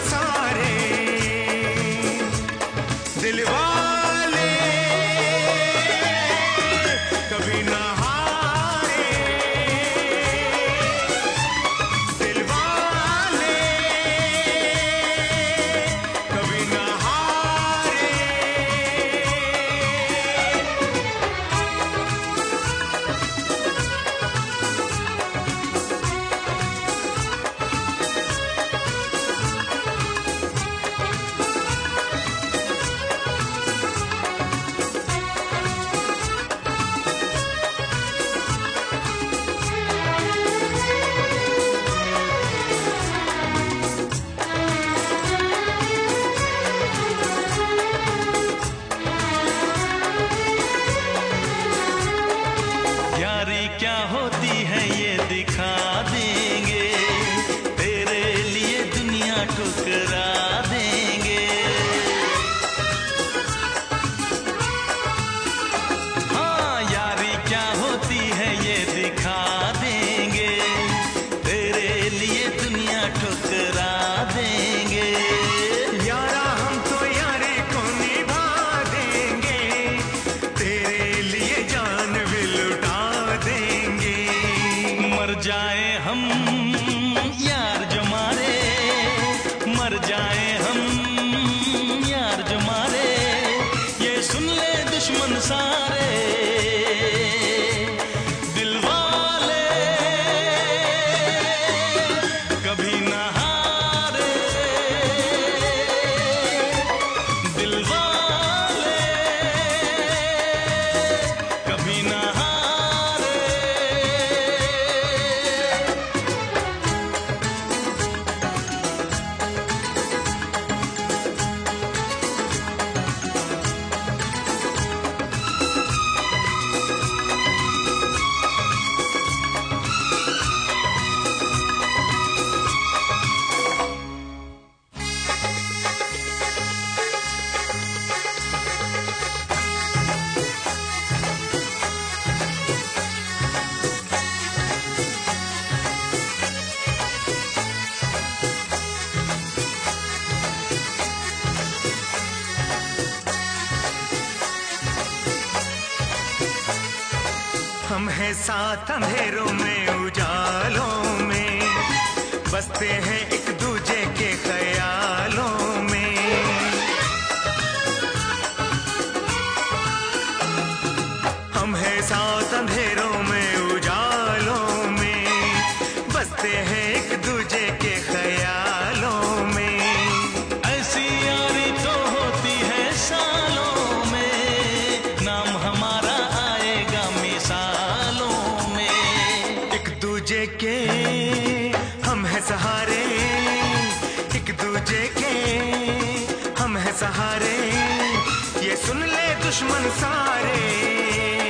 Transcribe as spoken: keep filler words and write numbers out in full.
सारे दिल वाले कभी ना हारे, दिल वाले कभी ना हारे। यारी क्या होती है ये दिखा देंगे, तेरे लिए दुनिया ठुकरा देंगे। हाँ, यारी क्या होती है ये दिखा देंगे, तेरे लिए दुनिया ठुकरा देंगे। यारा हम तो यारी को निभा देंगे, तेरे लिए जान भी लुटा देंगे। मर जाए हम यार जो मारे, मर जाए हम यार जो मारे, ये सुन ले दुश्मन सारे। दिल वाले कभी ना हारे, दिल वाले कभी ना हारे। हम हैं साथ अंधेरों में उजालों में, बसते हैं एक दूजे के ख्यालों में। हम हैं साथ अंधेरों में उजालों में, बसते हैं एक दूजे के ख्यालों में। ऐसी यारी तो होती है सालों में, नाम हमारा आएगा मिसालों में। एक दूजे के हम हैं सहारे, एक दूजे के हम हैं सहारे, ये सुन ले दुश्मन सारे।